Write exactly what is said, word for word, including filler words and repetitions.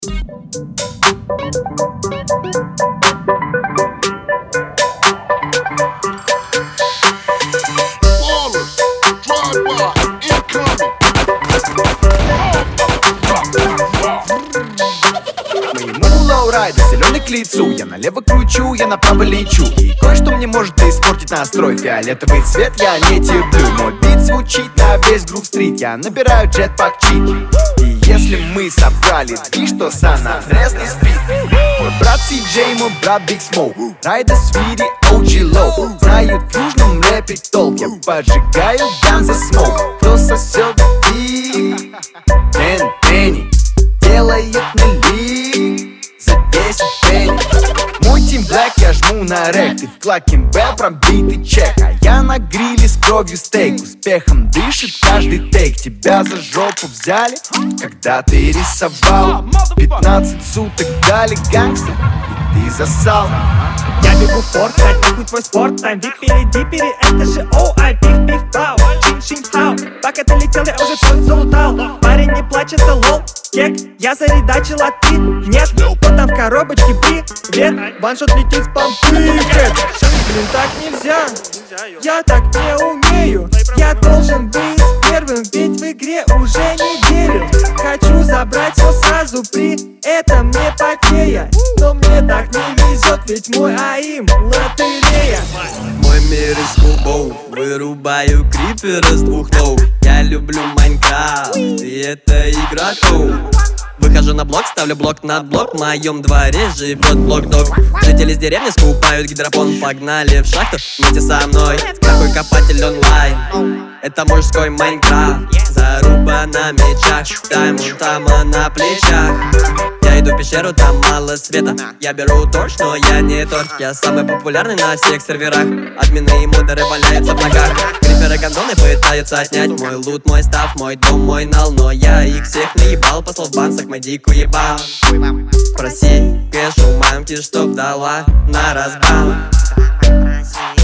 Лоурайдер, зеленый к лицу. Я налево кручу, я направо лечу. И кое-что мне может испортить настрой. Фиолетовый цвет я не терплю. Мой бит звучит на весь Грув-стрит. Я набираю джетпак чит. И если мы собрали движ, то Сан-Андреас не спит. Мой брат Си-Джей, мой брат Биг Смоук, Райдер, Свири, О Джи Лоу. Знают в южном рэпе толк. Я поджигаю ган за смоук. Кто сосет и Дэн Дэнни делает налив за десять пенни. Мой тим Блэк, я жму на рэк. Ты в Клакенбелл пробитый чек. А я на гриле с кровью стейк. Успехом дышит каждый тейк. Тебя за жопу взяли, когда ты рисовал. Пятнадцать суток дали, гангстер, и ты засал. Я бегу в Форт-Найт, нахуй твой спорт-тайм. Вик впереди, пери, это же оу-ай, пиф-пиф-пау. Чин-чин-хау, пока ты летел, я уже все залутал. Парень не плачет, это лол, кек. Я заредачил, а ты нет. Кто там в коробочке, привет. Ваншот летит с помпы, блин, так нельзя, я так не умею. Я должен быть первым, ведь в игре уже неделю. Хочу забрать все сразу, при этом не потея. Но мне так не везет, ведь мой АИМ лотерея. Мой мир из кубов, вырубаю крипера с двух ног. Я люблю Майнкрафт, и это игра коу. Выхожу на блок, ставлю блок над блок. В моем дворе живет блок-дог. Жители с деревни скупают гидропон. Погнали в шахту вместе со мной. Какой копатель онлайн, это мужской Майнкрафт. Заруба на мечах, Даймонд Тама на плечах. Я иду в пещеру, там мало света. Я беру торч, но я не торч. Я самый популярный на всех серверах. Админы и модеры валяются в ногах. Криферы гандоны пытаются отнять мой лут, мой став, мой дом, мой нал. Но я их всех наебал, послал в бансах, мой дику ебал. Проси кэш у мамки, чтоб дала на разбал.